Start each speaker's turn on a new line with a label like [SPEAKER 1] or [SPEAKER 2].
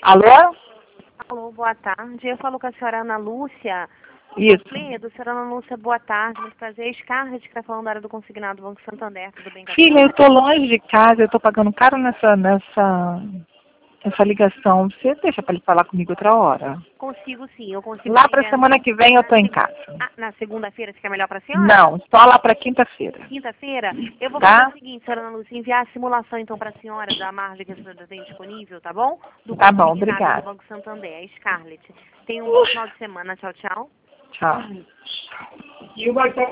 [SPEAKER 1] Alô?
[SPEAKER 2] Alô, boa tarde. Eu falo com a senhora Ana Lúcia.
[SPEAKER 1] Isso.
[SPEAKER 2] Pedro, senhora Ana Lúcia, boa tarde. Muito prazer. Scarlett, que está falando da área do consignado do Banco Santander. Tudo bem com a
[SPEAKER 1] Filha,
[SPEAKER 2] senhora?
[SPEAKER 1] eu estou longe de casa, eu estou pagando caro nessa ligação. Você deixa para ele falar comigo outra hora?
[SPEAKER 2] Consigo sim, eu consigo.
[SPEAKER 1] Lá para semana que vem eu estou em casa.
[SPEAKER 2] Ah, na segunda-feira, fica melhor para a senhora?
[SPEAKER 1] Não, só lá para quinta-feira.
[SPEAKER 2] Quinta-feira? Eu vou
[SPEAKER 1] Tá?
[SPEAKER 2] fazer o seguinte, senhora Ana Lúcia, enviar a simulação então para a senhora da margem que a senhora tem disponível, tá bom? Do
[SPEAKER 1] Tá bom,
[SPEAKER 2] consignado do
[SPEAKER 1] obrigada.
[SPEAKER 2] Banco Santander. Scarlett. Tenha um bom final de semana. Tchau, tchau.
[SPEAKER 1] Tchau.